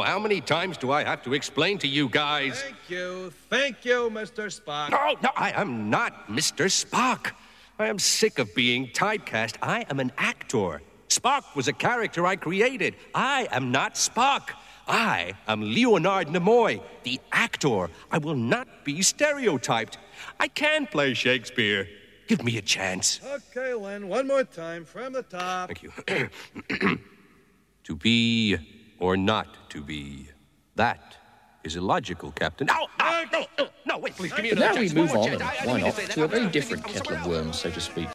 how many times do I have to explain to you guys? Thank you, Mr. Spock. No, I am not Mr. Spock. I am sick of being typecast. I am an actor. Spock was a character I created. I am not Spock. I am Leonard Nimoy, the actor. I will not be stereotyped. I can play Shakespeare. Give me a chance. Okay, Len, one more time from the top. Thank you. To be or not to be. That is illogical, Captain. No, wait, please give me another chance. Now we move on, why not, to a very different kettle of worms, so to speak.